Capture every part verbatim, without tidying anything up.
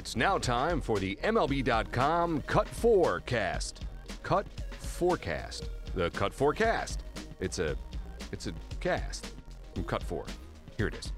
It's now time for the M L B dot com Cut four cast. Cut forecast. The Cut four cast. It's a, it's a cast from Cut four. Here it is.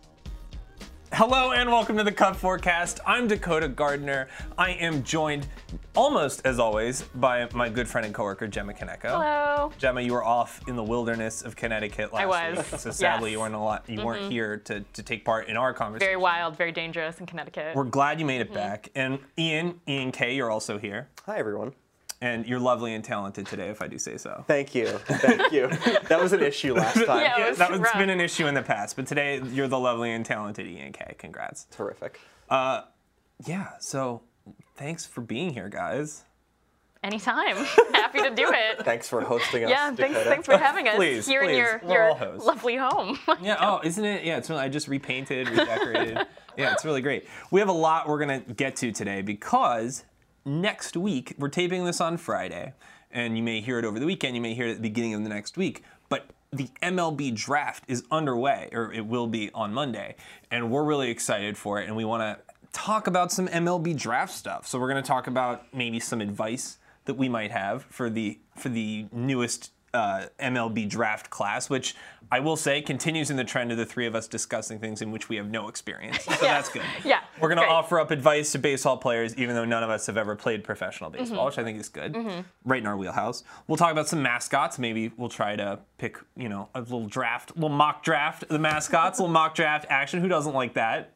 Hello and welcome to the Cut Forecast. I'm Dakota Gardner. I am joined, almost as always, by my good friend and coworker Gemma Kaneko. Hello. Gemma, you were off in the wilderness of Connecticut last I was. week, so sadly Yes. you weren't a lot. You mm-hmm. weren't here to, to take part in our conversation. Very wild, very dangerous in Connecticut. We're glad you made it mm-hmm. back. And Ian, Ian K, you're also here. Hi everyone. And you're lovely and talented today, if I do say so. Thank you. Thank you. That was an issue last time. Yeah, it Yeah, was that has rough. been an issue in the past, but today you're the lovely and talented Ian K. Congrats. Terrific. Uh, yeah, so thanks for being here, guys. Anytime. Happy to do it. Thanks for hosting us, Yeah, thanks, Dakota. thanks for having us Please, here in please. your, We're all your hosts. lovely home. Yeah, oh, isn't it? Yeah, it's really, I just repainted, redecorated. Yeah, it's really great. We have a lot we're going to get to today because next week, we're taping this on Friday, and you may hear it over the weekend, you may hear it at the beginning of the next week, but the M L B draft is underway, or it will be on Monday, and we're really excited for it, and we want to talk about some M L B draft stuff. So we're going to talk about maybe some advice that we might have for the for the newest uh, M L B draft class, which I will say continues in the trend of the three of us discussing things in which we have no experience. So Yeah. that's good. Yeah, We're going to great. offer up advice to baseball players, even though none of us have ever played professional baseball, Mm-hmm. which I think is good. Mm-hmm. Right in our wheelhouse. We'll talk about some mascots. Maybe we'll try to pick, you know, a little draft, a little mock draft, the mascots, a little mock draft action. Who doesn't like that?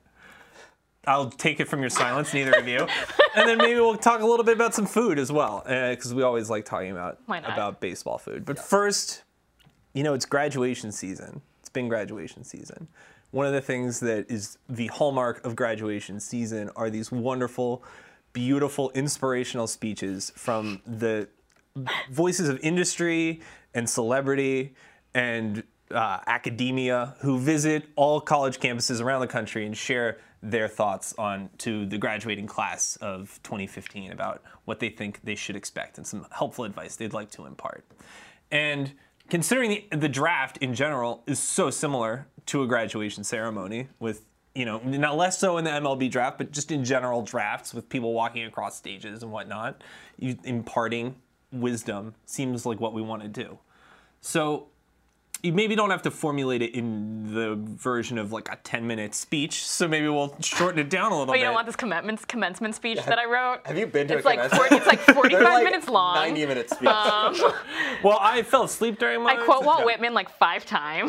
I'll take it from your silence, neither of you. And then maybe we'll talk a little bit about some food as well, because uh, we always like talking about, Why not? about baseball food. But first, you know, it's graduation season. It's been graduation season. One of the things that is the hallmark of graduation season are these wonderful, beautiful, inspirational speeches from the voices of industry and celebrity and uh, academia who visit all college campuses around the country and share their thoughts on to the graduating class of twenty fifteen about what they think they should expect and some helpful advice they'd like to impart. And considering the, the draft in general is so similar to a graduation ceremony with, you know, not less so in the M L B draft, but just in general drafts with people walking across stages and whatnot, you, imparting wisdom seems like what we want to do. So you maybe don't have to formulate it in the version of like a ten minute speech, so maybe we'll shorten it down a little Oh, bit. you don't want this commencement commencement speech that I wrote? Have you been to It's a like commencement? forty, it's like forty-five They're like minutes long. ninety minute speech. Um, Well, I fell asleep during mine. I quote Walt Whitman like five times.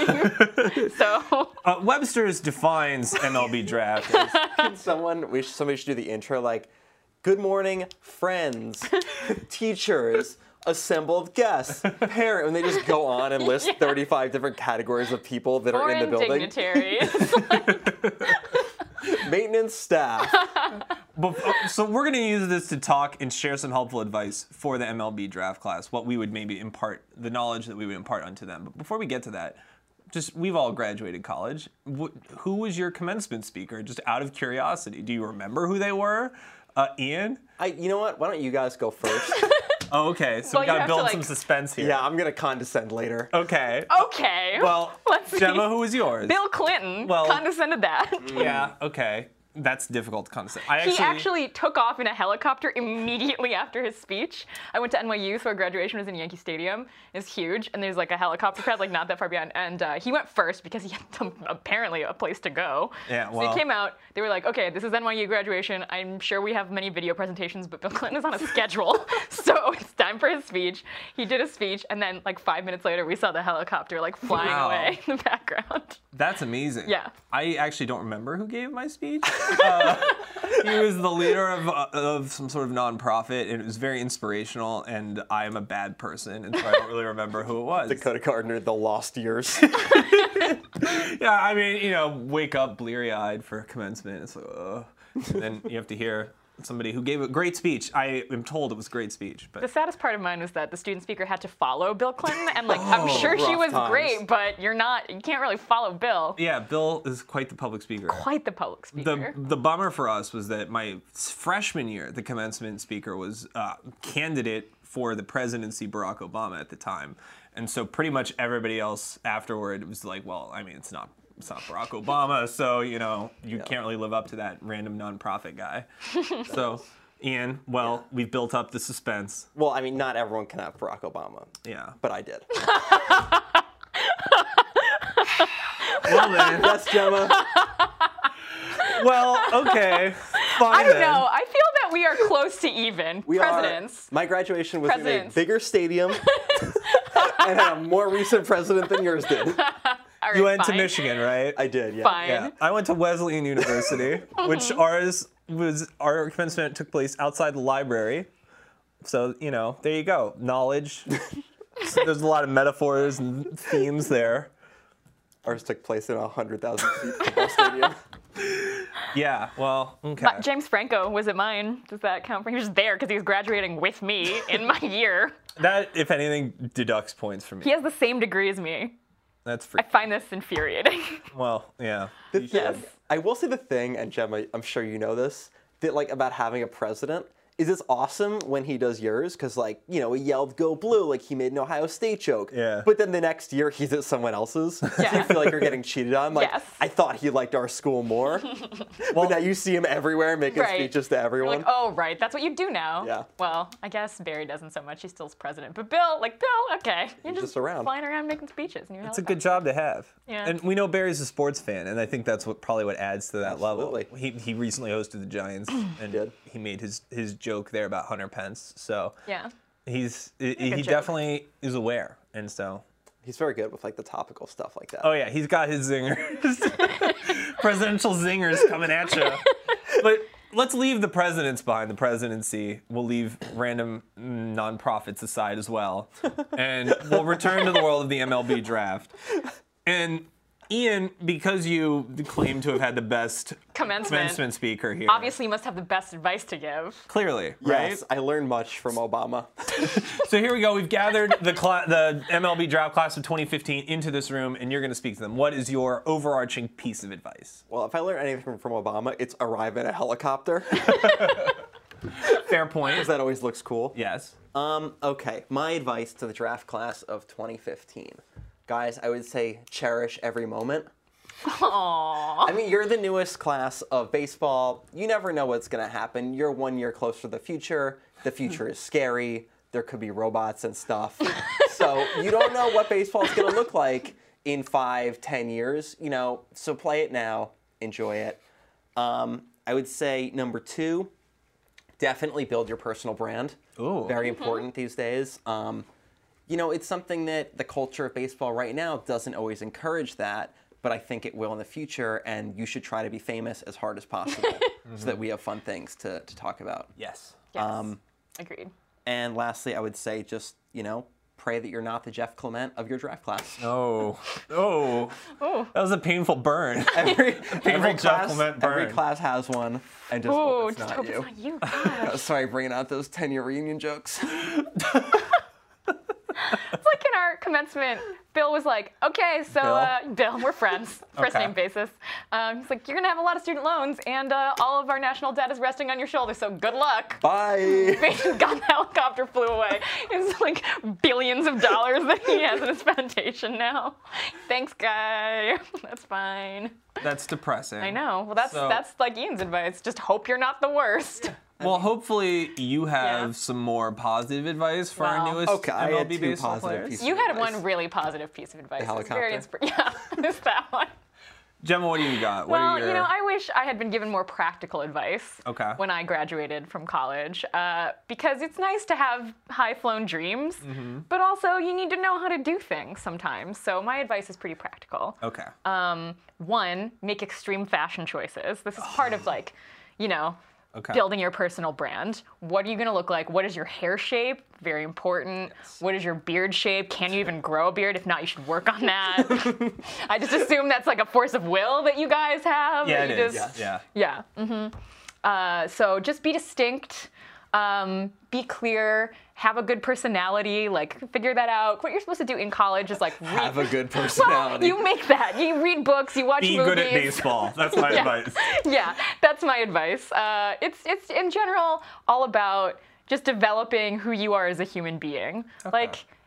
So Uh, Webster's defines M L B draft as Can someone, we should, somebody should do the intro like, good morning, friends, teachers, assembled guests, parent, and they just go on and list thirty-five different categories of people that are in the foreign building. dignitaries. Maintenance staff. Before, so we're going to use this to talk and share some helpful advice for the M L B draft class, what we would maybe impart, the knowledge that we would impart onto them. But before we get to that, just we've all graduated college. Wh- who was your commencement speaker? Just out of curiosity, do you remember who they were? Uh, Ian? I, you know what? Why don't you guys go first? Oh, okay, so Well, we you got to have to, build like- some suspense here. Yeah, I'm gonna condescend later. Okay. Okay. Well, Let's see. Gemma, who was yours? Bill Clinton Well- condescended that. Yeah, okay. That's difficult to condescend. I He actually took off in a helicopter immediately after his speech. I went to N Y U, so our graduation was in Yankee Stadium. It's huge, and there's like a helicopter pad, like not that far behind. And uh, he went first because he had some, apparently a place to go. Yeah, So well- he came out. They were like, okay, this is N Y U graduation. I'm sure we have many video presentations, but Bill Clinton is on a schedule, so it's time for his speech. He did a speech, and then like five minutes later, we saw the helicopter like flying Wow. away in the background. That's amazing. Yeah. I actually don't remember who gave my speech. Uh, he was the leader of, uh, of some sort of nonprofit, and it was very inspirational, and I am a bad person, and so I don't really remember who it was. Dakota Gardner, the lost years. Yeah, I mean, you know, wake up bleary-eyed for commencement. It's like, ugh. And then you have to hear somebody who gave a great speech. I am told it was a great speech, The but saddest part of mine was that the student speaker had to follow Bill Clinton, and like I'm sure she rough was times. great, but you're not, you can't really follow Bill. yeah, Bill is quite the public speaker. Quite the public The, speaker. the bummer for us was that my freshman year, the commencement speaker was uh, candidate for the presidency, Barack Obama at the time. And so pretty much everybody else afterward was like, well, I mean, it's not it's not Barack Obama, so, you know, you can't really live up to that random nonprofit guy. So, Ian, well, Yeah. we've built up the suspense. Well, I mean, not everyone can have Barack Obama, Yeah. but I did. Well, then. Yes, Gemma. Well, okay. Fine I don't then. know. I feel that we are close to even. We Presidents. Are, my graduation was in a Presidents. bigger stadium and had a more recent president than yours did. All You right, went to fine. Michigan, right? I did, yeah. Fine. Yeah. I went to Wesleyan University, which ours was, our commencement took place outside the library. So, you know, there you go. Knowledge. So there's a lot of metaphors and themes there. Ours took place in a one hundred thousand seat football stadium. Yeah, well, okay. But James Franco was at mine. Does that count for? He was there because he was graduating with me in my year. That, if anything, deducts points from He me. has the same degree as me. That's I free. find this infuriating. Well, yeah. The You thing, should. I will say the thing, and Gemma, I'm sure you know this, that like about having a president is it's awesome when he does yours because like you know he yelled "Go Blue" like he made an Ohio State joke. Yeah. But then the next year he's at someone else's. So you Yeah. feel like you're getting cheated on. Like Yes. I thought he liked our school more. But now you see him everywhere making Right. speeches to You're everyone. like, oh, right, that's what you do now. Yeah. Well, I guess Barry doesn't so much. He's still president. But Bill, like, Bill, okay. You're He's just, just around. flying around making speeches. And you're It's a good job to have. Yeah. And we know Barry's a sports fan, and I think that's what probably what adds to that Absolutely. level. He he recently hosted the Giants, and did. he made his his joke there about Hunter Pence. So Yeah. he's he, he joke. definitely is aware, and so. He's very good with like the topical stuff like that. Oh yeah, he's got his zingers, presidential zingers coming at you. But let's leave the presidents behind, the presidency. We'll leave random mm, nonprofits aside as well, and we'll return to the world of the M L B draft. And Ian, because you claim to have had the best Commencement. commencement speaker here, Obviously, you must have the best advice to give. clearly, right? Yes, I learned much from Obama. So here we go. We've gathered the cla- the M L B draft class of twenty fifteen into this room, and you're going to speak to them. What is your overarching piece of advice? Well, if I learned anything from Obama, it's arrive in a helicopter. Fair point. Because that always looks cool. Yes. Um, okay, my advice to the draft class of twenty fifteen. Guys, I would say cherish every moment. Aww. I mean, you're the newest class of baseball. You never know what's going to happen. You're one year closer to the future. The future is scary. There could be robots and stuff. So you don't know what baseball is going to look like in five, ten years. You know, so play it now. Enjoy it. Um, I would say number two, definitely build your personal brand. Ooh. Very important these days. Um, you know, it's something that the culture of baseball right now doesn't always encourage that, but I think it will in the future, and you should try to be famous as hard as possible so that we have fun things to, to talk about. Yes. Yes. Um, Agreed. And lastly, I would say just, you know, pray that you're not the Jeff Clement of your draft class. Oh. Oh. Oh. That was a painful burn. Every, every, Jeff class, Clement every burn. class has one, and just Oh, hope it's just not hope you. it's not you. God. Sorry, bringing out those ten-year reunion jokes. It's like in our commencement, Bill was like, okay, so, Bill? uh, Bill, we're friends, first Okay. name basis. Um, he's like, you're gonna have a lot of student loans, and uh, all of our national debt is resting on your shoulders, so good luck. Bye. Got the helicopter, flew away. It's like billions of dollars that he has in his foundation now. Thanks, guy. That's fine. That's depressing. I know. Well, that's So- that's like Ian's advice. Just hope you're not the worst. Well, hopefully you have Yeah. some more positive advice for our Well, newest Okay, I M L had B two baseball positive players. pieces. You had Advice. one really positive piece of advice. The It was very helicopter? insp- yeah, it's that one. Gemma, what do you got? What Well, are your... you know, I wish I had been given more practical advice Okay. when I graduated from college, uh, because it's nice to have high-flown dreams, Mm-hmm. but also you need to know how to do things sometimes. So my advice is pretty practical. Okay. Um, one, make extreme fashion choices. This is part of like, you know, Okay. building your personal brand. What are you gonna look like? What is your hair shape? Very important. What is your beard shape? Can you even grow a beard? If not, you should work on that. I just assume that's like a force of will that you guys have. Yeah, that it you is. just- Yeah. Yeah. Mm-hmm. Uh, so just be distinct. Um, be clear. Have a good personality. Like figure that out. What you're supposed to do in college is like read. Have a good Well, personality. you make that. You read books. You watch Be movies. good at baseball. That's my Yeah. advice. Yeah, that's my advice. Uh, it's it's in general all about just developing who you are as a human being. Like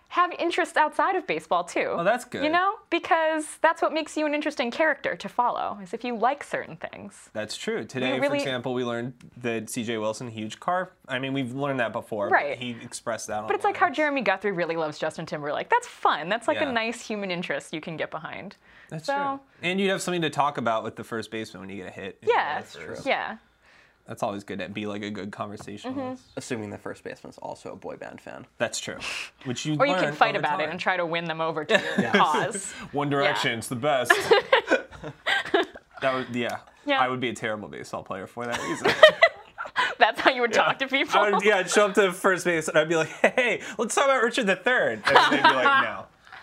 have interests outside of baseball too. Oh, that's good. You know, because that's what makes you an interesting character to follow, is if you like certain things. That's true. Today, We really- for example, we learned that C J Wilson, huge car. I mean, we've learned that before. Right. But he expressed that. But it's like how Jeremy Guthrie really loves Justin Timberlake. That's fun. That's like Yeah. a nice human interest you can get behind. That's so, true. And you'd have something to talk about with the first baseman when you get a hit. Yeah. That's true. Yeah. That's always good to be like a good conversationalist. Assuming the first baseman's also a boy band fan. That's true. Which you Or you learn can fight over about it time. and try to win them over to your cause. One Direction, it's the best. That would, yeah. Yeah. I would be a terrible baseball player for that reason. That's how you would talk to people. I would, yeah, I'd show up to first base and I'd be like, hey, let's talk about Richard the Third. And they'd be like, no.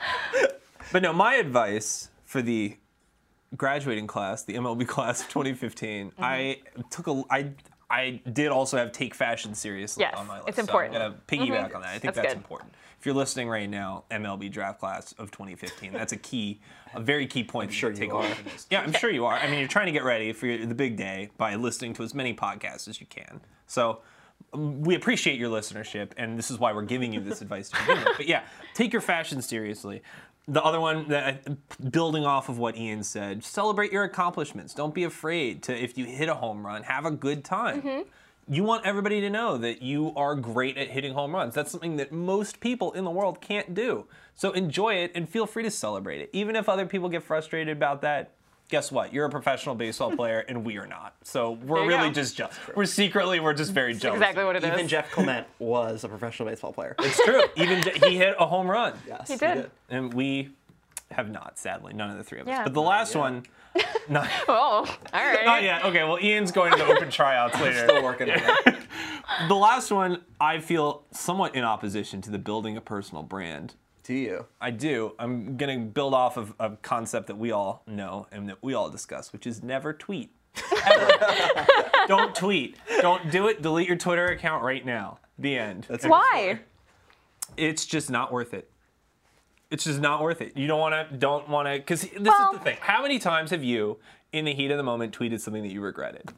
But no, my advice for the graduating class, the M L B class of twenty fifteen, Mm-hmm. I took a, I, I did also have take fashion seriously Yes, on my list. it's important. So I'm gonna piggyback on that. I think That's that's, good. important. If you're listening right now, M L B draft class of twenty fifteen, that's a key, a very key point. I'm sure take you away are. from this. Yeah, I'm sure you are. I mean, you're trying to get ready for your, the big day by listening to as many podcasts as you can. So um, we appreciate your listenership, and this is why we're giving you this advice to begin with. But yeah, take your fashion seriously. The other one, that building off of what Ian said, celebrate your accomplishments. Don't be afraid to, if you hit a home run, have a good time. You want everybody to know that you are great at hitting home runs. That's something that most people in the world can't do. So enjoy it and feel free to celebrate it. Even if other people get frustrated about that, guess what? You're a professional baseball player and we are not. So we're There you really go. just jealous. We're secretly, we're just very jealous. Exactly what it is. Even Jeff Clement was a professional baseball player. It's true. Even Je- he hit a home run. Yes, He did. And we have not, sadly, none of the three of us. Yeah. But the last one, not, Oh, all right. not yet. Okay, well, Ian's going to the open tryouts later. Still working on that. The last one, I feel somewhat in opposition to the building a personal brand. Do you? I do. I'm going to build off of a concept that we all know and that we all discuss, which is never tweet. Ever. Don't tweet. Don't do it. Delete your Twitter account right now. The end. That's a Why? It's just not worth it. It's just not worth it. You don't want to, don't want to, because this Well- is the thing. How many times have you, in the heat of the moment, tweeted something that you regretted?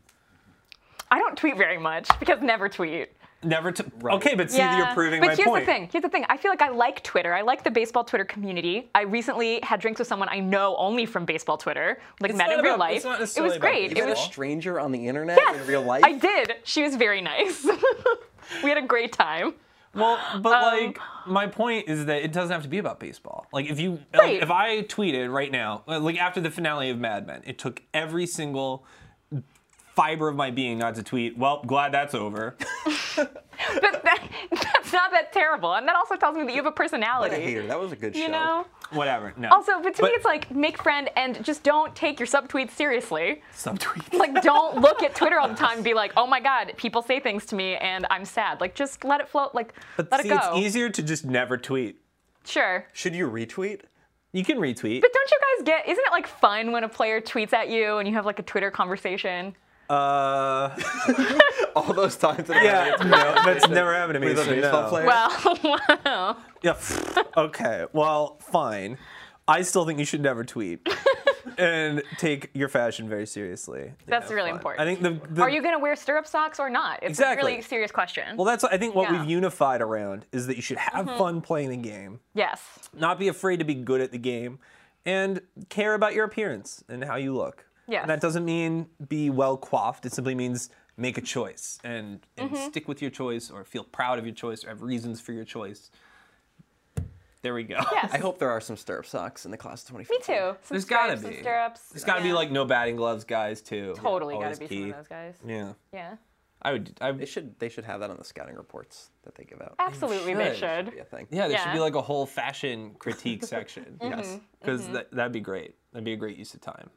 I don't tweet very much because never tweet. Never to. Right. Okay, but see, you're proving but my here's point. the thing. Here's the thing. I feel like I like Twitter. I like the baseball Twitter community. I recently had drinks with someone I know only from baseball Twitter, like It's met not in real about- life. it's not It necessarily was about great. It Even a was. stranger on the internet Yes, in real life? I did. She was very nice. We had a great time. Well, but Um, like, my point is that it doesn't have to be about baseball. Like, if you, Right. like, if I tweeted right now, like after the finale of Mad Men, it took every single fiber of my being not to tweet. Well, glad that's over. But that, that's not that terrible. And that also tells me that you have a What a personality. hater. That was a good show. You know? Whatever. No. Also, but to me, it's like, make friend and just don't take your subtweets seriously. subtweet. Like, don't look at Twitter all the time and be like, oh my God, people say things to me and I'm sad. Like, just let it float. Like, But let see, it go. it's easier to just never tweet. Sure. Should you retweet? You can retweet. But don't you guys get, isn't it like fun when a player tweets at you and you have like a Twitter conversation? Uh, All those times that yeah, no, that's never happened to me. with a so baseball no. player? Well, wow. Yeah. Okay. Well, fine. I still think you should never tweet and take your fashion very seriously. That's Yeah, really fine. important. I think the, the Are you going to wear stirrup socks or not? It's Exactly. a really serious question. well, that's I think what Yeah. we've unified around is that you should have fun playing the game, Yes. not be afraid to be good at the game, and care about your appearance and how you look. Yes. And that doesn't mean be well coiffed. It simply means make a choice and, and stick with your choice, or feel proud of your choice, or have reasons for your choice. There we go. Yes. I hope there are some stirrup socks in the class of twenty Me fifteen. too. Some There's gotta stripes, some be. stirrups. There's got to be Yeah. like no batting gloves guys too. Totally got Always to be key. some of those guys. Yeah. Yeah. I would. I, They should they should have that on the scouting reports that they give out. Absolutely, they should. should. Be a thing. yeah, there should Yeah. be like a whole fashion critique section. Yes. Because that, that'd be great. That'd be a great use of time.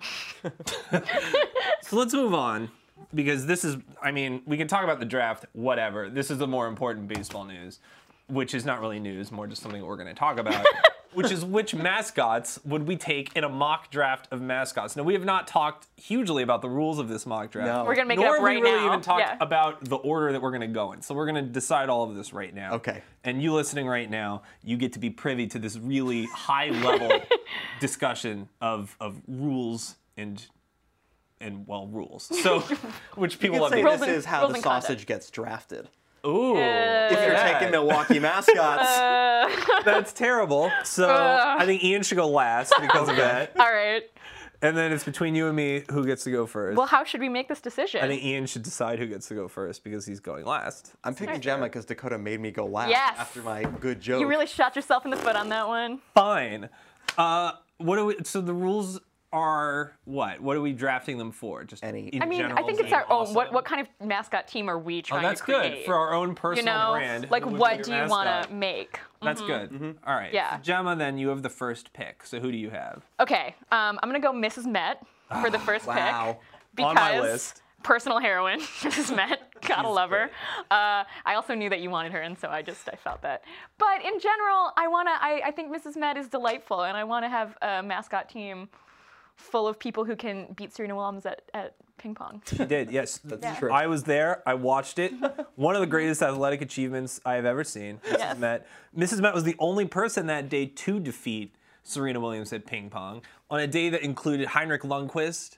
So let's move on, because this is, I mean, we can talk about the draft, whatever. This is the more important baseball news, which is not really news, more just something that we're going to talk about, which is which mascots would we take in a mock draft of mascots. Now, we have not talked hugely about the rules of this mock draft. No. We're going to make Nor it up have right we really now. even talked yeah. about the order that we're going to go in. So we're going to decide all of this right now. Okay. And you listening right now, you get to be privy to this really high-level discussion of of rules and and well rules. So, which people You love could say to Rules this and- is how rules the and conduct. sausage gets drafted. Ooh. Uh, If you're that. taking Milwaukee mascots. Uh, That's terrible. So Uh. I think Ian should go last because of that. all right. And then it's between you and me who gets to go first. Well, how should we make this decision? I think Ian should decide who gets to go first because he's going last. I'm picking Gemma because Dakota made me go last Yes. after my good joke. you really shot yourself in the foot on that one. Fine. Uh, what do we? So the rules are what? What are we drafting them for? Just Any- in I mean, general, I think it's being our own. What awesome? what kind of mascot team are we Oh, trying that's to create? good for our own you personal know, brand. like Who would what be do your you want mascot? to make? That's good. All right. Yeah. So Gemma, then you have the first pick. So who do you have? Okay, um, I'm gonna go Missus Met for the first wow. pick On because my list. personal heroine, Missus Met, gotta love her. Uh, I also knew that you wanted her, and so I just I felt that. But in general, I wanna I, I think Missus Met is delightful, and I want to have a mascot team full of people who can beat Serena Williams at, at ping pong. He did, yes. That's Yeah. true. I was there. I watched it. One of the greatest athletic achievements I have ever seen. Missus Yes. Met. Missus Met was the only person that day to defeat Serena Williams at ping pong on a day that included Heinrich Lundqvist,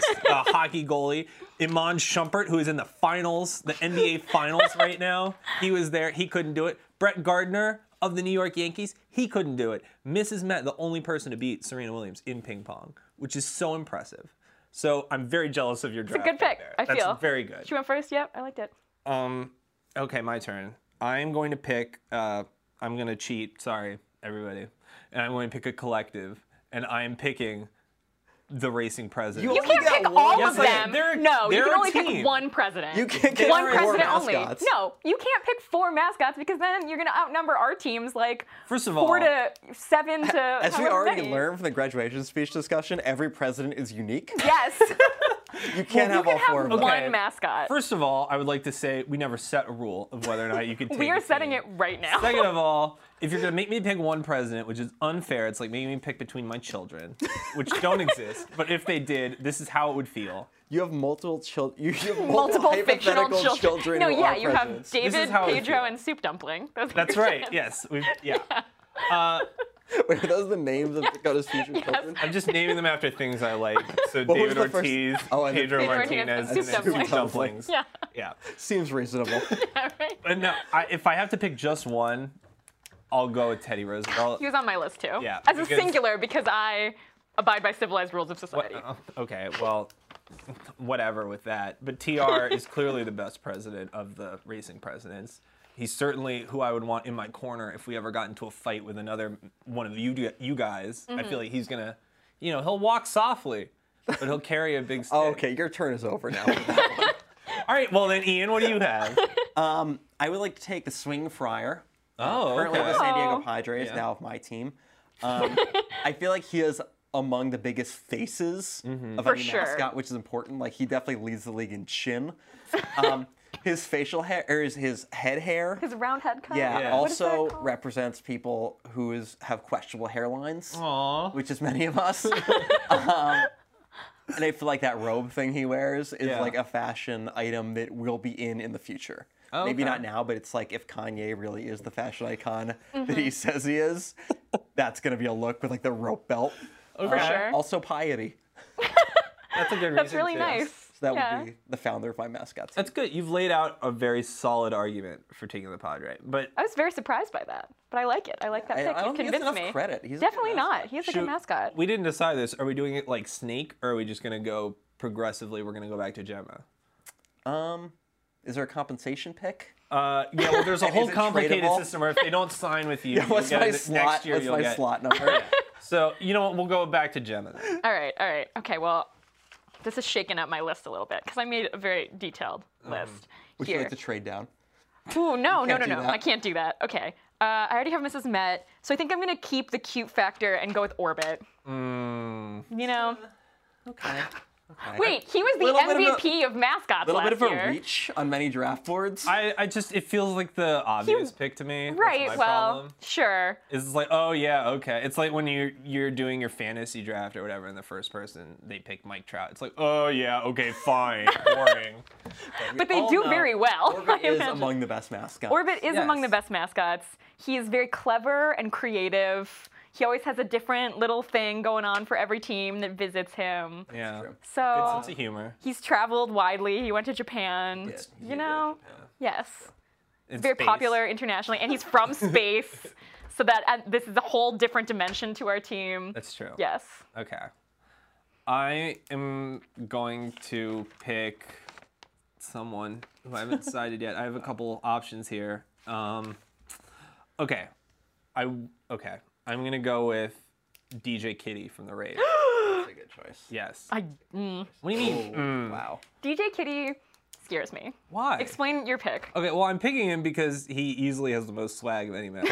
a hockey goalie, Iman Shumpert, who is in the finals, the N B A finals right now. He was there. He couldn't do it. Brett Gardner of the New York Yankees, he couldn't do it. Missus Met, the only person to beat Serena Williams in ping pong, which is so impressive. So I'm very jealous of your It's a draft. good pick, there. I That's feel. very good. She went first. Yep, I liked it. Um, okay, my turn. I'm going to pick. Uh, I'm going to cheat. Sorry, everybody. And I'm going to pick a collective, and I am picking the racing president. You You only can't got pick one? all Yes, of I- them. they're- no, you they're can a only team. pick one president. You can't get one four president only. mascots. No, you can't pick four mascots because then you're gonna outnumber our teams like First of four all- to seven to. As we however already many. learned from the graduation speech discussion, every president is unique. Yes, You can't you have can all four have of them. one mascot. First of all, I would like to say we never set a rule of whether or not you could take we a are setting team. it right now. Second of all, if you're going to make me pick one president, which is unfair, it's like making me pick between my children, which don't exist. But if they did, this is how it would feel. You have multiple children. You have multiple, Multiple fictional hypothetical children. children. no, who yeah, are you have presidents. This is David, how it would Pedro, feel. and Soup Dumpling. Those are That's your right. chants. Yes. We've, yeah. Uh, Wait, are those the names of Dakota's future children? I'm just naming them after things I like. So What was David the first- Ortiz, Oh, and Pedro Pedro Martinez, Martinez, and and then Soup Soup Dumplings. Dumplings. Yeah. Yeah. Seems reasonable. All right. But no, I, if I have to pick just one, I'll go with Teddy Roosevelt. He was on my list too. Yeah, As a because- singular because I abide by civilized rules of society. Uh, Okay, well, whatever with that. But T R is clearly the best president of the racing presidents. He's certainly who I would want in my corner if we ever got into a fight with another one of you you guys. I Mm-hmm. feel like he's gonna, you know, he'll walk softly, but he'll carry a big stick. Oh, okay, your turn is over now. All right, well then, Ian, what do you have? um, I would like to take the swing fryer. Oh, Currently okay. the San Diego Oh. Padres, Yeah. now of my team. Um, I feel like he is among the biggest faces of For any sure. mascot, which is important. Like he definitely leads the league in chin. Um, his facial hair, or his, his head hair, His round head cut. yeah, Yeah. What is that also called? represents people who is have questionable hairlines, Aw. which is many of us. um, and I feel like that robe thing he wears is Yeah. like a fashion item that will be in in the future. Oh, Maybe okay. not now, but it's like if Kanye really is the fashion icon that Mm-hmm. he says he is, that's gonna be a look with like the rope belt. For Okay. sure. Also piety. That's a good reason. That's really too. nice. So that yeah. would be the founder of my mascot team. That's good. You've laid out a very solid argument for taking the Padre, but I was very surprised by that, but I like it. I like that I, pick. I don't it think he gets convinced enough me. credit. He's a good Definitely mascot. not. He's a Shoot, good mascot. we didn't decide this. Are we doing it like Snake, or are we just gonna go progressively? We're gonna go back to Gemma. Um, is there a compensation pick? Uh, yeah, well, there's a And whole is it complicated tradable? system where if they don't sign with you, Yeah, what's you'll my get it- slot? next year what's you'll my get. slot number? So you know what? We'll go back to Gemma then. All right, all right. Okay, well, this is shaking up my list a little bit because I made a very detailed list Would you here. like to trade down? Ooh, no, no, can't no, do no. that. I can't do that. Okay. Uh, I already have Missus Met, so I think I'm gonna keep the cute factor and go with Orbit. Mm, You know? Okay. Okay. Wait, he was the Little bit of M a- V P of, mascots little last bit of a year. reach on many draft boards. I, I just it feels like the obvious pick to me. That's Right. my Well, problem. sure. It's like, oh yeah, okay. It's like when you're you're doing your fantasy draft or whatever, and the first person they pick Mike Trout. It's like, oh yeah, okay, fine, boring. But they all do know very well. Orbit I is imagine. among the best mascots. Orbit is among the Yes. best mascots. He is very clever and creative. He always has a different little thing going on for every team that visits him. Yeah, true. good So sense of humor. he's traveled widely. He went to Japan. did. He You did, know? Yes. In very space. popular internationally, and he's from space, so that uh, this is a whole different dimension to our team. That's true. Yes. Okay. I am going to pick someone who I haven't decided yet. I have a couple options here. Um, okay. I okay. I'm gonna go with D J Kitty from the Raid. That's a good choice. Yes. I mm, What do you mean? mm? Wow. D J Kitty scares me. Why? Explain your pick. Okay, well, I'm picking him because he easily has the most swag of any mascot.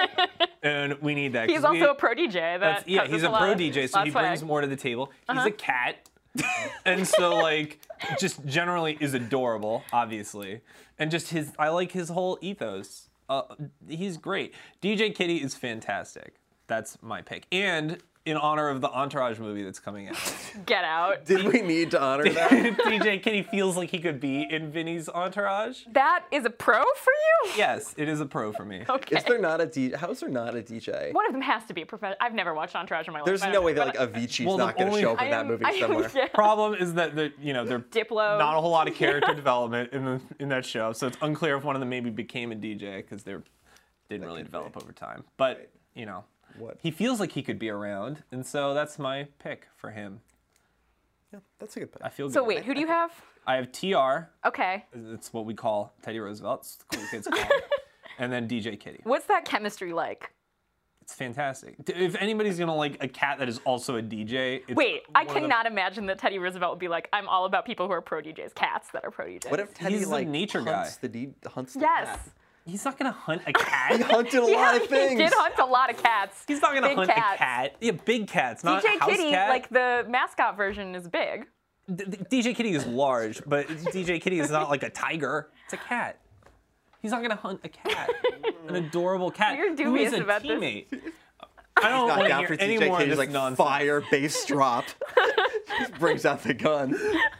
And we need that. 'cause He's also we, a pro D J. That that's, yeah, comes he's with a lot pro of- D J, so lot he of swag. brings more to the table. He's Uh-huh. a cat. And so, like, just generally is adorable, obviously. And just his, I like his whole ethos. Uh, he's great. D J Kitty is fantastic. That's my pick. And in honor of the Entourage movie that's coming out. Get out. Did we need to honor that? D J Kitty feels like he could be in Vinny's Entourage. That is a pro for you? Yes, it is a pro for me. Okay. Is there not a D J? How is there not a D J? One of them has to be a professional. I've never watched Entourage in my life. There's I no don't way know, that but like Avicii's Well, the not going to only- show up I in that am- movie I am- somewhere. yeah. Problem is that the you know they're Diplo. not a whole lot of character development in the in that show, so it's unclear if one of them maybe became a D J because they didn't really could develop be. over time. But you know, What? he feels like he could be around, and so that's my pick for him. Yeah, that's a good pick. I feel So good. wait, who do you have? I have T R. Okay. It's what we call Teddy Roosevelt. It's the cool kids call him. And then D J Kitty. What's that chemistry like? It's fantastic. If anybody's gonna like a cat that is also a D J, it's Wait, I one of the- cannot imagine that Teddy Roosevelt would be like, I'm all about people who are pro D Js, cats that are pro D Js. What if Teddy He's a like nature hunts guy. the D hunts the Yes. cat? He's not gonna hunt a He cat. hunted a Yeah, lot of he things. did hunt a lot of cats. He's not gonna Big hunt cats. a cat. Yeah, big cats, not D J a house Kitty, cat. like the mascot version, is big. D- D- D J Kitty is large, but D J Kitty is not like a tiger. It's a cat. He's not gonna hunt a cat. An adorable cat. You're who dubious is a about this. teammate. I don't Not want to down hear for any D J more of Kitty's this like nonsense. fire bass drop. Just brings out the gun.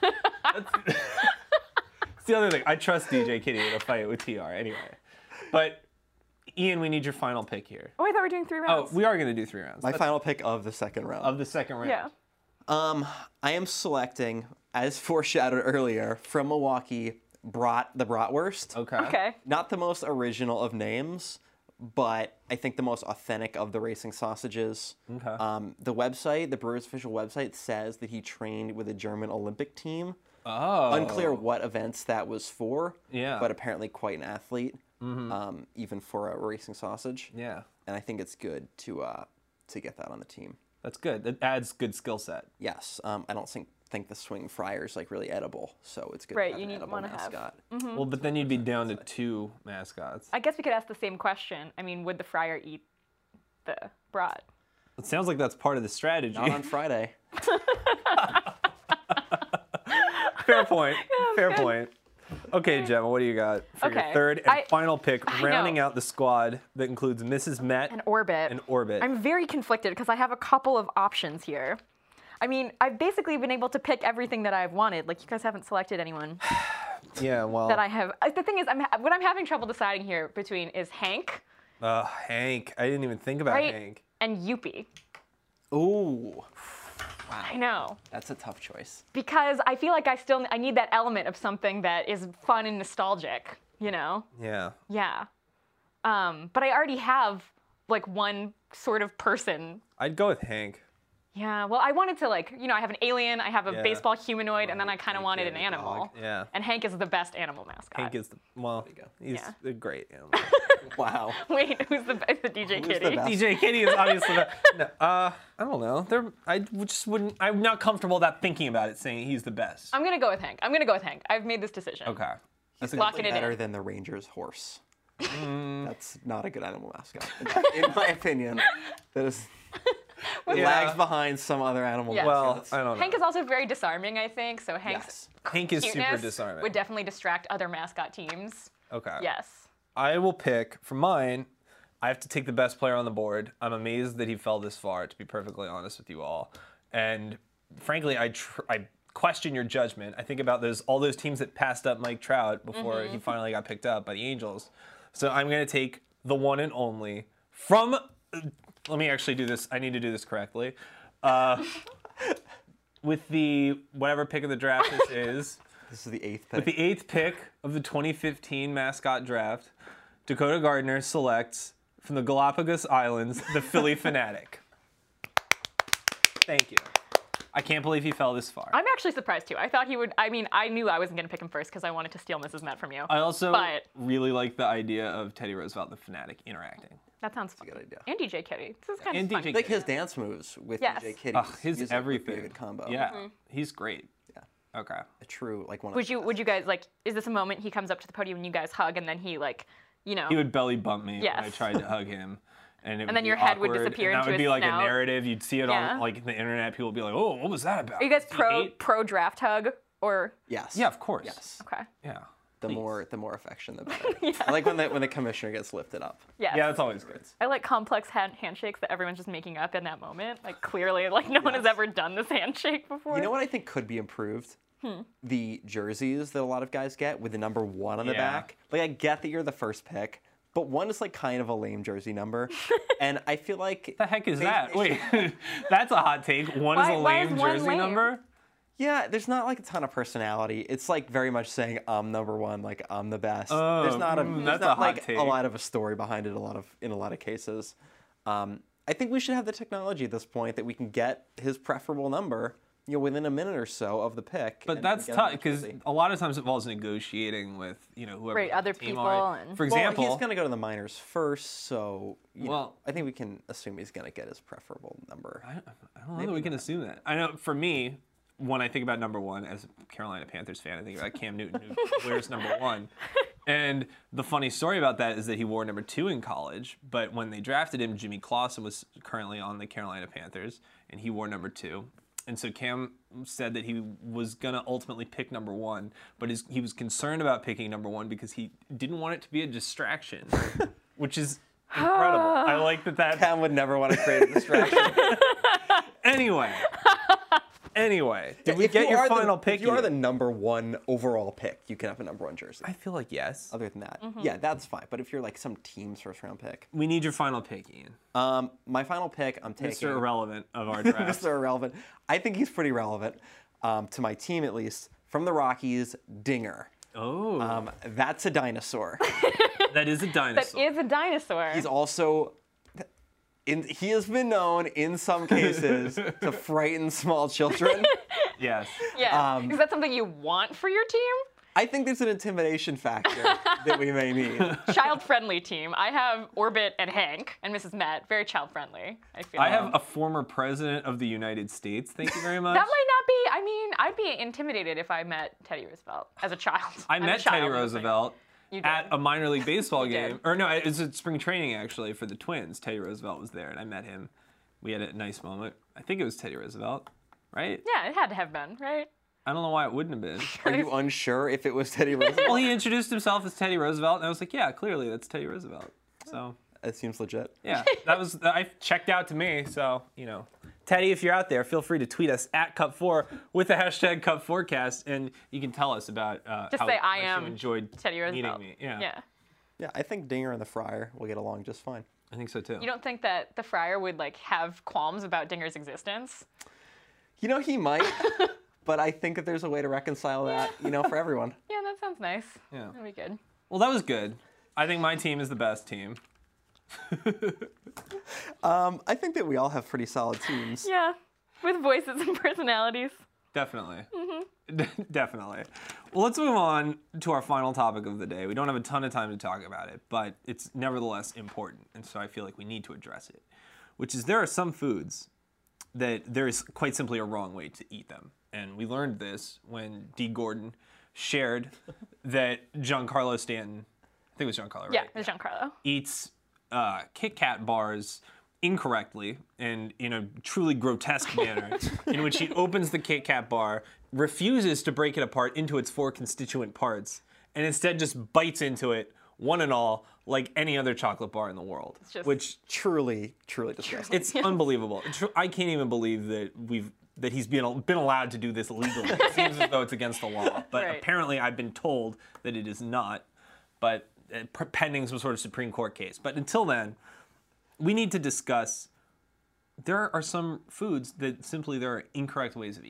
It's the other thing. I trust D J Kitty in a fight with T R anyway. But Ian, we need your final pick here. Oh, I thought we were doing three Oh, rounds. we are gonna do three rounds. My That's- final pick of the second round. of the second round. yeah. Um, I am selecting, as foreshadowed earlier, from Milwaukee, Brat the Bratwurst. Okay. Okay. Not the most original of names, but I think the most authentic of the racing sausages. Okay. Um, the website, the Brewers official website, says that he trained with a German Olympic team. Oh. Unclear what events that was for. Yeah. But apparently quite an athlete, um, even for a racing sausage. Yeah. And I think it's good to uh, to get that on the team. That's good. That adds good skill set. Yes. Um, I don't think think the swing fryer is like really edible, so it's good Right, to have you an need- edible wanna have- mascot. Well, but then you'd be down to two mascots. I guess we could ask the same question. I mean, would the fryer eat the brat? It sounds like that's part of the strategy. Not on Friday. Fair point. Fair point. Okay, Gemma, what do you got for Okay, your third and I- final pick, I rounding know. out the squad that includes Missus Met An orbit. and Orbit? I'm very conflicted because I have a couple of options here. I mean, I've basically been able to pick everything that I've wanted. Like, you guys haven't selected anyone yeah, well, that I have. uh, The thing is, I'm, what I'm having trouble deciding here between is Hank, uh, Hank. I didn't even think about right, Hank. and Youppi. Ooh, I know. that's a tough choice. Because I feel like I still I need that element of something that is fun and nostalgic, you know? Yeah. Yeah. Um, but I already have like one sort of person. I'd go with Hank. Yeah, well, I wanted to like, you know, I have an alien, I have a Yeah. baseball humanoid, and then I kind of Hank, wanted yeah, an the animal. dog. Yeah. And Hank is the best animal mascot. Hank is the, well, go. he's Yeah. a great animal. Wow. Wait, who's the best? The D J Who's the Kitty. best? D J Kitty is obviously the, no, uh, I don't know. They're, I would just wouldn't, I'm not comfortable that thinking about it saying he's the best. I'm gonna go with Hank. I'm gonna go with Hank. I've made this decision. Okay. That's a Locking it Better in. than the Rangers horse. Mm. That's not a good animal mascot, in my opinion. That is it Yeah. lags behind some other animal Yeah. Well, mascots. I don't know. Hank is also very disarming, I think. So Hank's Yes. Hank is super cuteness disarming. would definitely distract other mascot teams. Okay. Yes. I will pick for mine. I have to take the best player on the board. I'm amazed that he fell this far, to be perfectly honest with you all. And frankly, I tr- I question your judgment. I think about those all those teams that passed up Mike Trout before Mm-hmm. he finally got picked up by the Angels. So I'm going to take the one and only from. Let me actually do this. I need to do this correctly. Uh, with the whatever pick of the draft this is. This is the eighth pick. With the eighth pick of the twenty fifteen mascot draft, Dakota Gardner selects from the Galapagos Islands the Philly Fanatic. Thank you. I can't believe he fell this far. I'm actually surprised too. I thought he would. I mean, I knew I wasn't gonna pick him first because I wanted to steal Missus Met from you. I also but really like the idea of Teddy Roosevelt and the Fanatic interacting. that sounds fun. Good idea. And D J Kitty. This is kind And of fun. D J I like his dance moves with Yes. D J Kitty. Ugh, his He's everything. A good combo. Yeah, he's great. Yeah. Okay. A true like one. Of Would the you? best. Would you guys like? Is this a moment he comes up to the podium and you guys hug and then he like, you know? He would belly bump me when I Yes. tried to hug him. And, it would then be your head would awkward, disappear and that into would be his like snout. a narrative. You'd see it Yeah. on like the internet. People would be like, "Oh, what was that about?" Are you guys He pro ate? pro draft hug or? Yes. Yeah, of course. Yes. Okay. Yeah. The please. more the more affection, the better. I like when the when the commissioner gets lifted up. Yes. Yeah, that's always good. I like complex hand handshakes that everyone's just making up in that moment. Like clearly, like no one has ever done this handshake before. You know what I think could be improved? Hmm. The jerseys that a lot of guys get with the number one on the Yeah. back. Like I get that you're the first pick, but one is like kind of a lame jersey number, and I feel like The heck is they- that? they should- Wait, that's a hot take. One Why- is a why is lame one jersey lame? number. Yeah, there's not like a ton of personality. It's like very much saying I'm number one, like I'm the best. Oh, there's not a mm, there's that's a not, hot like take. a lot of a story behind it. A lot of in a lot of cases, um, I think we should have the technology at this point that we can get his preferable number, you know, within a minute or so of the pick. But and- that's and get him tough the because jersey. a lot of times it involves negotiating with you know whoever. Right, the other team people are. and- For Well, example, he's going to go to the minors first, so you know, Well- I think we can assume he's going to get his preferable number. I, I don't know that we can assume that. I know for me, when I think about number one as a Carolina Panthers fan, I think about Cam Newton, who wears number one. And the funny story about that is that he wore number two in college, but when they drafted him, Jimmy Clausen was currently on the Carolina Panthers, and he wore number two. And so Cam said that he was going to ultimately pick number one, but his, he was concerned about picking number one because he didn't want it to be a distraction, which is incredible. I like that that... Cam would never want to create a distraction. Anyway. Anyway, did we If get you your are the- final pick? If you are Ian? the number one overall pick, you can have a number one jersey. I feel like yes. Other than that, Mm-hmm. yeah, that's fine. But if you're like some team's first round pick, We need your final pick, Ian. um, my final pick, I'm taking Mister Irrelevant of our draft. Mister Irrelevant. I think he's pretty relevant um, to my team at least. From the Rockies, Dinger. Oh, Um, that's a dinosaur. that is a That dinosaur. is a dinosaur. He's also. In, he has been known in some cases to frighten small children. Yes. yeah. um, is that something you want for your team? I think there's an intimidation factor that we may need. Child-friendly team. I have Orbit and Hank and Missus Met. Very child-friendly. I feel. I have a former president of the United States. Thank you very much. That might not be. I mean, I'd be intimidated if I met Teddy Roosevelt as a child. I I'm a met child, Teddy I'm just Roosevelt You did. at a minor league baseball You game. did. Or no, it was at spring training actually for the Twins. Teddy Roosevelt was there, and I met him. We had a nice moment. I think it was Teddy Roosevelt, right? Yeah, it had to have been, right? I don't know why it wouldn't have been. Are you unsure if it was Teddy Roosevelt? Well, he introduced himself as Teddy Roosevelt, and I was like, yeah, clearly that's Teddy Roosevelt. So, It seems legit. yeah, that was I checked out to me. So, you know, Teddy, if you're out there, feel free to tweet us at Cup Four with the hashtag Cup Forecast, and you can tell us about uh, Just how say, "I much am you enjoyed Teddy meeting Roosevelt. me. Yeah, Yeah. Yeah, I think Dinger and the Friar will get along just fine. I think so too. You don't think that the Friar would like have qualms about Dinger's existence? You know, he might, but I think that there's a way to reconcile that, you know, for everyone. Yeah, that sounds nice. Yeah. That'd be good. Well, that was good. I think my team is the best team. Um, I think that we all have pretty solid teams. Yeah, with voices and personalities. Definitely. Definitely. Well, let's move on to our final topic of the day. We don't have a ton of time to talk about it, but it's nevertheless important, and so I feel like we need to address it, which is there are some foods that there is quite simply a wrong way to eat them. And we learned this when Dee Gordon shared that Giancarlo Stanton, I think it was Giancarlo, right? Yeah, it's Giancarlo. Eats uh, Kit Kat bars incorrectly and in a truly grotesque manner, in which he opens the Kit Kat bar, refuses to break it apart into its four constituent parts, and instead just bites into it, one and all, like any other chocolate bar in the world. just- Which Truly, truly disgusting. it's unbelievable. Tr- I can't even believe that we've that he's been been allowed to do this legally. It seems as though it's against the law, but Right. apparently I've been told that it is not. But uh, p- pending some sort of Supreme Court case. But until then, we need to discuss. There are some foods that simply there are incorrect ways of eating them,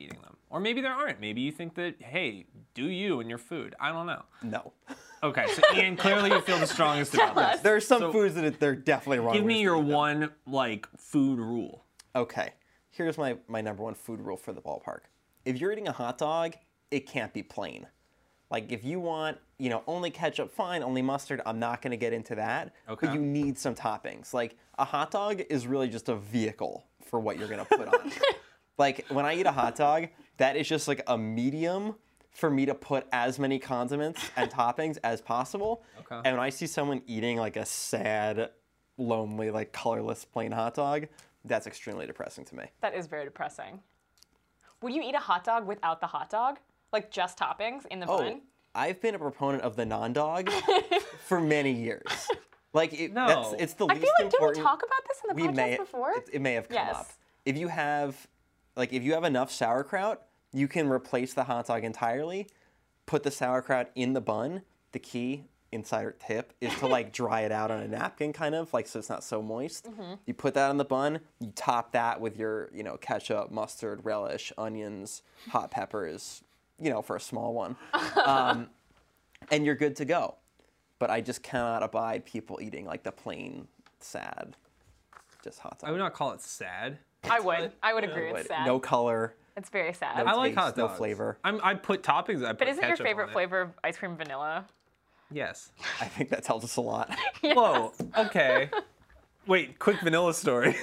Or maybe there aren't. Maybe you think that, hey, do you and your food. I don't know. No. Okay, so Ian, clearly you feel the strongest about Tell this. us. There are some So- foods that they're definitely wrong. Give me with your eating them. one, like, food rule. Okay, here's my, my number one food rule for the ballpark. If you're eating a hot dog, it can't be plain. Like, if you want, you know, only ketchup, fine, only mustard, I'm not going to get into that. Okay. But you need some toppings. Like, a hot dog is really just a vehicle for what you're going to put on. Like, when I eat a hot dog, that is just like a medium for me to put as many condiments and toppings as possible. Okay. And when I see someone eating like a sad, lonely, like colorless plain hot dog, that's extremely depressing to me. That is very depressing. Would you eat a hot dog without the hot dog? Like just toppings in the Oh, bun? I've been a proponent of the non-dog for many years. Like, it, No. that's, it's the I least feel like did we important. talk about this in the we podcast may, before? It, it may have come Yes. up. If you have, like, if you have enough sauerkraut, you can replace the hot dog entirely. Put the sauerkraut in the bun. The key, insider tip, is to like dry it out on a napkin, kind of like so it's not so moist. Mm-hmm. You put that on the bun. You top that with your, you know, ketchup, mustard, relish, onions, hot peppers. You know, for a small one, um, and you're good to go. But I just cannot abide people eating like the plain, sad, just hot dog. I would not call it sad. I would. I would agree. It's But sad. no color. It's very sad. No I like taste, hot no dogs. flavor. I'm, I put toppings. I put but isn't your ketchup favorite on it. flavor of ice cream vanilla? Yes. I think that tells us a lot. Whoa. Okay. Wait. Quick vanilla story.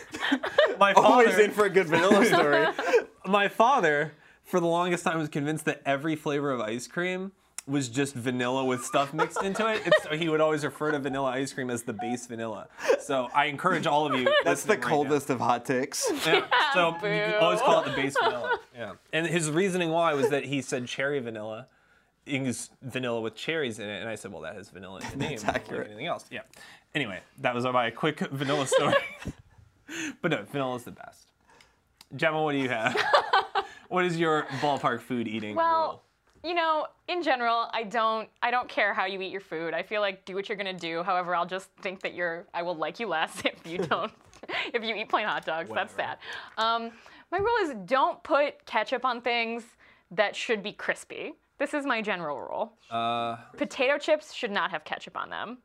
My Always father. in for a good vanilla story. My father, for the longest time, was convinced that every flavor of ice cream was just vanilla with stuff mixed into it. And so he would always refer to vanilla ice cream as the base vanilla. So I encourage all of you. That's the listening right now- coldest of hot takes. Yeah, so you can Boo. always call it the base vanilla. Yeah. And his reasoning why was that he said cherry vanilla is vanilla with cherries in it. And I said, well, that has vanilla in the name. That's like accurate. anything else. Yeah. Anyway, that was my quick vanilla story. But no, vanilla is the best. Gemma, what do you have? What is your ballpark food eating Well, rule? you know, in general, I don't I don't care how you eat your food. I feel like do what you're gonna do. However, I'll just think that you're I will like you less if you don't if you eat plain hot dogs. That's sad. Whatever. Um, my rule is don't put ketchup on things that should be crispy. This is my general rule. Uh, Potato chips should not have ketchup on them.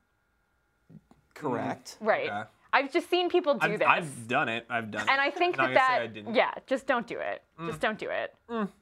Correct. Right. Okay. I've just seen people do I've, this. I've done it. I've done it. And I think I'm that not gonna say that I didn't. yeah, just don't do it. Just don't do it.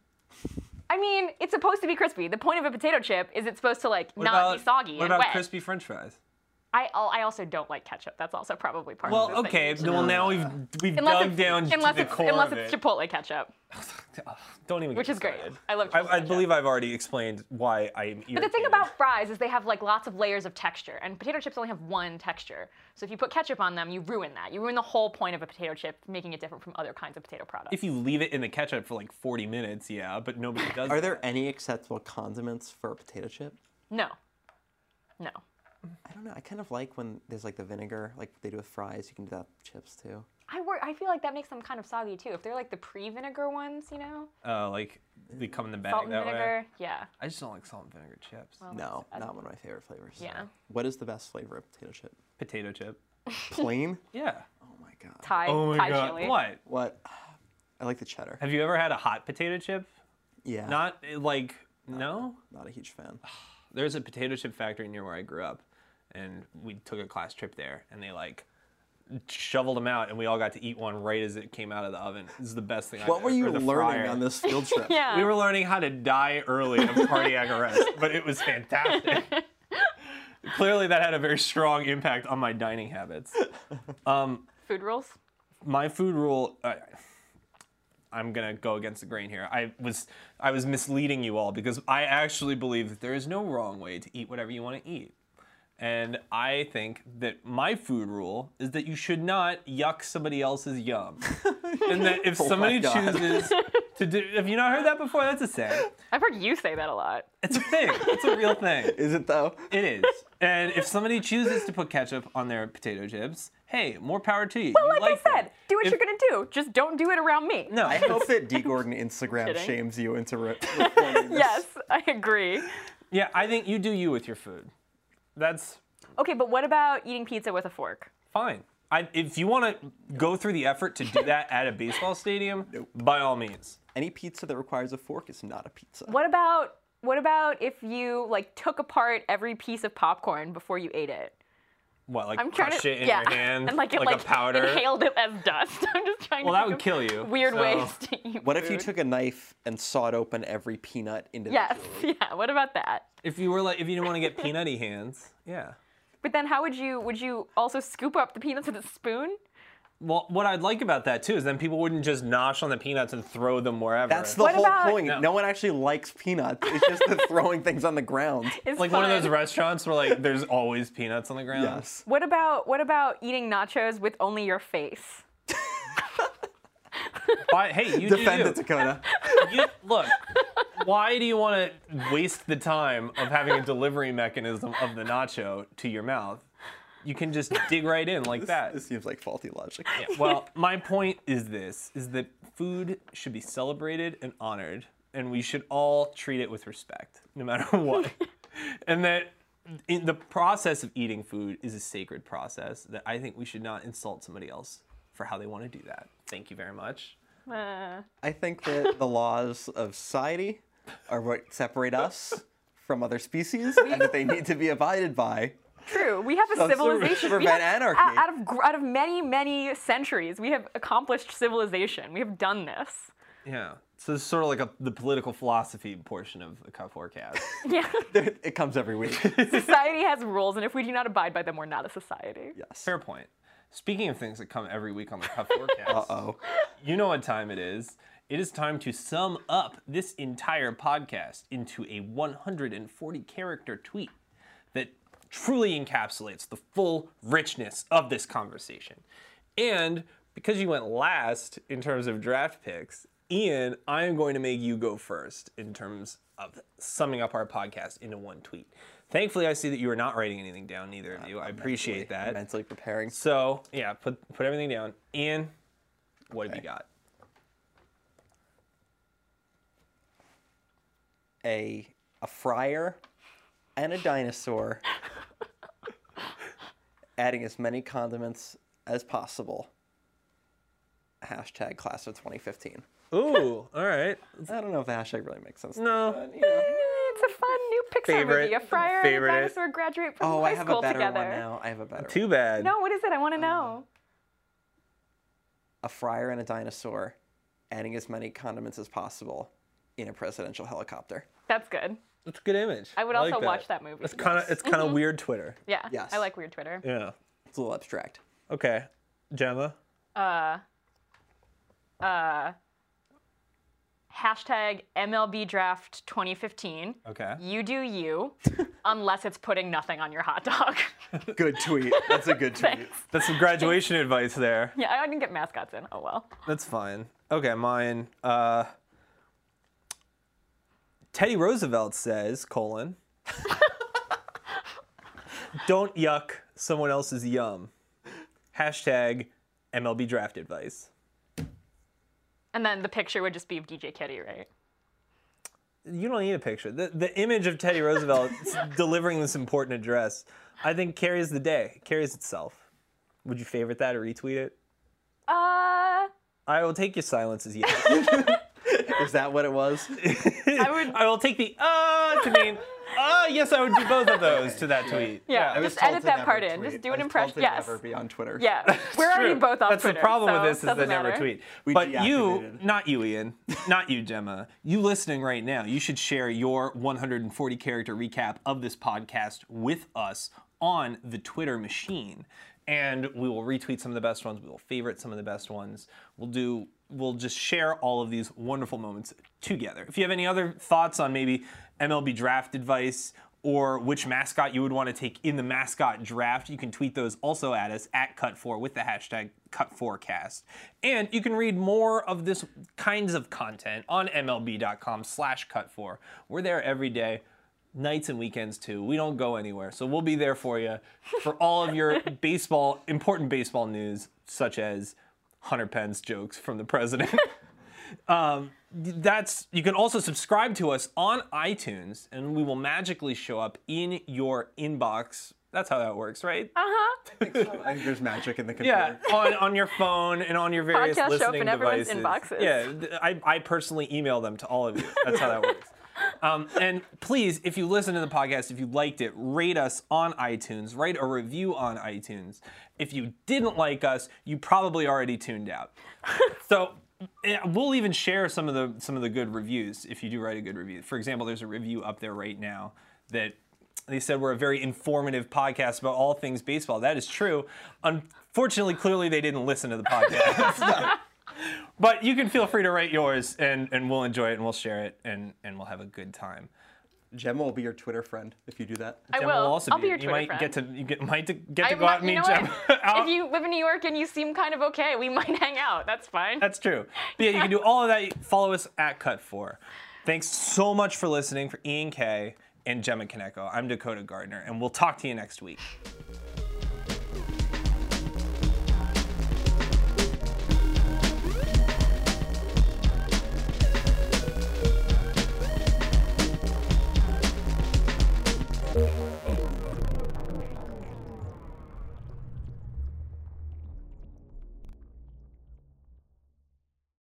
I mean, it's supposed to be crispy. The point of a potato chip is it's supposed to like What not about, be soggy What and about wet. crispy French fries? I al- I also don't like ketchup. That's also probably part Well, of this. that okay. you should Well, know. now we've we've unless dug it's, down unless to the it's, core unless of it's it. Chipotle ketchup, Don't even. which get is great. started. I love Chipotle I, I ketchup. believe I've already explained why I am irritated. But the thing about fries is they have like lots of layers of texture, and potato chips only have one texture. So if you put ketchup on them, you ruin that. You ruin the whole point of a potato chip, making it different from other kinds of potato products. if you leave it in the ketchup for like forty minutes, yeah, but nobody does. Are that. there any acceptable condiments for a potato chip? no, no. I don't know. I kind of like when there's like the vinegar, like they do with fries. You can do that with chips too. I work. I feel like that makes them kind of soggy too. If they're like the pre-vinegar ones, you know, Uh, like they come in the bag salt and that way? vinegar. Yeah. I just don't like salt and vinegar chips. Well, No, that's- not one of my favorite flavors. Yeah. What is the best flavor of potato chip? Potato chip. Plain? Yeah. Oh my god. Thai, Oh my Thai god. chili. What? What? I like the cheddar. Have you ever had a hot potato chip? Yeah. Not eh, like no. Not a huge fan. There's a potato chip factory near where I grew up, and we took a class trip there, and they like shoveled them out, and we all got to eat one right as it came out of the oven. This is the best thing. What I've were ever, you or the learning fryer. on this field trip? Yeah. We were learning how to die early of cardiac arrest, but it was fantastic. Clearly, that had a very strong impact on my dining habits. Food rules. My food rule. Uh, I'm gonna go against the grain here. I was I was misleading you all because I actually believe that there is no wrong way to eat whatever you want to eat. And I think that my food rule is that you should not yuck somebody else's yum. And that if Oh my somebody God. chooses to do, have you not heard that before? That's a saying. I've heard you say that a lot. It's a thing. It's a real thing. Is it though? It is. And if somebody chooses to put ketchup on their potato chips, hey, more power to you. But You like, I them. said, do what If- you're gonna do. Just don't do it around me. No, I hope that D. Gordon Instagram Kidding. shames you into re- reforming this. Yes, I agree. yeah, I think you do you with your food. That's Okay, but what about eating pizza with a fork? fine. I, if you want to go through the effort to do that at a baseball stadium, Nope. by all means. Any pizza that requires a fork is not a pizza. What about what about if you like took apart every piece of popcorn before you ate it? What, like I'm trying crush to it in yeah, your hand and like it like, like a powder? inhaled it as dust. I'm just trying Well, to that think would of kill you. Weird so- ways to eat. What if you food. took a knife and sawed open every peanut individually? Yes, yeah. What about that? If you were like, if you didn't want to get peanutty hands, yeah. But then how would you would you also scoop up the peanuts with a spoon? Well, what I'd like about that too is then people wouldn't just nosh on the peanuts and throw them wherever. That's the What whole about- point. No. No. one actually likes peanuts. It's just the throwing things on the ground. It's like one of those fun. restaurants where like there's always peanuts on the ground. Yes. What about what about eating nachos with only your face? Why, hey, you Defend do it, Dakota. you. Look, why do you want to waste the time of having a delivery mechanism of the nacho to your mouth? You can just dig right in like that. This seems like faulty logic. Well, my point is this, is that food should be celebrated and honored, and we should all treat it with respect, no matter what. And that in the process of eating food is a sacred process that I think we should not insult somebody else for how they want to do that. Thank you very much. Uh, I think that the laws of society are what separate us from other species, and that they need to be abided by. true. We have a So- so civilization. We prevent have, anarchy. Out, out of gr- out of many many centuries, we have accomplished civilization. We have done this. Yeah. So it's sort of like a, the political philosophy portion of the Cut Forecast. Yeah. It comes every week. Society has rules, and if we do not abide by them, we're not a society. Yes. Fair point. Speaking of things that come every week on the Cut Forecast, Uh-oh. you know what time it is. It is time to sum up this entire podcast into a one hundred forty character tweet that truly encapsulates the full richness of this conversation. And because you went last in terms of draft picks, Ian, I am going to make you go first in terms of summing up our podcast into one tweet. Thankfully, I see that you are not writing anything down, neither of you. I appreciate that. Mentally preparing. So, yeah, put put everything down. Ian, what have you got? A a friar and a dinosaur adding as many condiments as possible. Hashtag class of twenty fifteen. Ooh, all right. I don't know if the hashtag really makes sense. No. But, you know. Eh, It's a fun new Pixar Favorite. movie. A friar Favorite. and a dinosaur graduate from Oh, high I have school a better together. one now. I have a better Too one. bad. No, what is it? I want to know. A friar and a dinosaur adding as many condiments as possible in a presidential helicopter. That's good. That's a good image. I would like also watch that movie. It's kind of it's kind of weird Twitter. Yeah. Yes. I like weird Twitter. Yeah. It's a little abstract. Okay. Gemma. Uh. Uh. Hashtag M L B Draft twenty fifteen. Okay. You do you, unless it's putting nothing on your hot dog. Good tweet. That's a good tweet. Thanks. That's some graduation advice there. Yeah, I didn't get mascots in. Oh well. That's fine. Okay, mine. Uh, Teddy Roosevelt says, colon, don't yuck someone else's yum. Hashtag M L B draft advice. And then the picture would just be of D J Kitty, right? You don't need a picture. The, the image of Teddy Roosevelt delivering this important address, I think carries the day. It carries itself. Would you favorite that or retweet it? Uh, I will take your silence as yes. Is that what it was? I would. I will take the uh to mean, uh, yes, I would do both of those to that tweet. Yeah, I was just told edit to that never part in. tweet. Just do I an was impression. told to Yes. never be on Twitter. Yeah, we're already True. both off That's Twitter. the problem so with this is doesn't they never matter. tweet. We But you, deactivated. not you, Ian, not you, Gemma, you listening right now, you should share your one hundred forty character recap of this podcast with us on the Twitter machine. And we will retweet some of the best ones. We will favorite some of the best ones. We'll do. We'll just share all of these wonderful moments together. If you have any other thoughts on maybe M L B draft advice or which mascot you would want to take in the mascot draft, you can tweet those also at us at cut four with the hashtag cut four cast. And you can read more of this kinds of content on M L B dot com slash cut four. We're there every day. Nights and weekends too. We don't go anywhere. So we'll be there for you for all of your baseball, important baseball news, such as Hunter Pence jokes from the president. um, that's you can also subscribe to us on iTunes, and we will magically show up in your inbox That's how that works, right? Uh-huh. I think there's magic in the computer. Yeah, on, on your phone and on your various Podcasts show up listening in everyone's devices. inboxes. Yeah, th- I, I personally email them to all of you. That's how that works. Um, and please, if you listen to the podcast, if you liked it, rate us on iTunes, write a review on iTunes. If you didn't like us, you probably already tuned out. So eh, we'll even share some of the some of the good reviews if you do write a good review. For example, there's a review up there right now that they said we're a very informative podcast about all things baseball. That is true. Unfortunately, clearly they didn't listen to the podcast. But you can feel free to write yours, and, and we'll enjoy it, and we'll share it, and, and we'll have a good time. Gemma will be your Twitter friend if you do that. I Gemma will. also I'll be your you Twitter might friend. get to you get might to, get to I go out and might- you meet know Gemma. what? out. If you live in New York and you seem kind of okay, we might hang out. That's fine. That's true. But yeah, you can do all of that. Follow us at Cut Four. Thanks so much for listening. For Ian K and Gemma Kaneko, I'm Dakota Gardner, and we'll talk to you next week.